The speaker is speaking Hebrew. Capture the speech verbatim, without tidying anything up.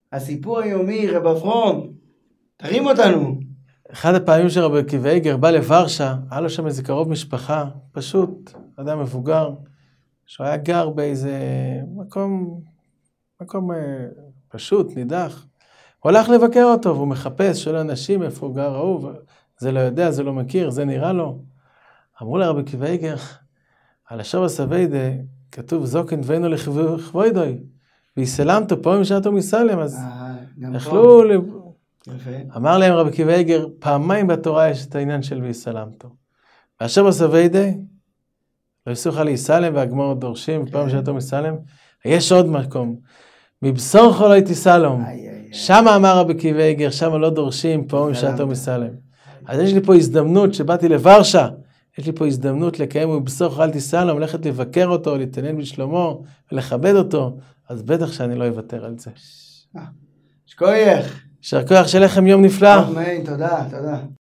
הסיפור היומי, רב אברום, תרים אותנו. אחד הפעמים שרבי עקיבא איגר בא לוורשה, היה לו שם איזה קרוב משפחה, פשוט, אדם מבוגר, שהוא היה גר באיזה מקום, מקום פשוט, נידח. הוא הלך לבקר אותו, והוא מחפש, שואל אנשים איפה הוא גר, אהוב, זה לא יודע, זה לא מכיר, זה נראה לו. אמרו לרבי עקיבא איגר, על השבע סביידה, כתוב זוקן ואינו לכבודוי, ויסלמתו פה משעתו מסלם, אז יכלו... אמר להם רבי עקיבא איגר, פעמיים בתורה יש את העניין של ויסלמתו. והשבע סביידה, לא יסוך לי יסלם והגמור דורשים, פעם משעתו מסלם, יש עוד מקום, מבשור לא תסלום, שם אמר רבי עקיבא איגר, שם לא דורשים, פעם משעתו מסלם. אז יש לי פה הזדמנות, שבאתי לוורשה, יש לי פה הזדמנות לקיים מבשור אל תסלום, ללכת לבקר אותו, להתעניין בשלומו, ולכבד אותו, אז בטח שאני לא אוותר על זה. שכוייך. יישר כוח, שיהיה לכם יום נפלא. אמן, תודה, תודה.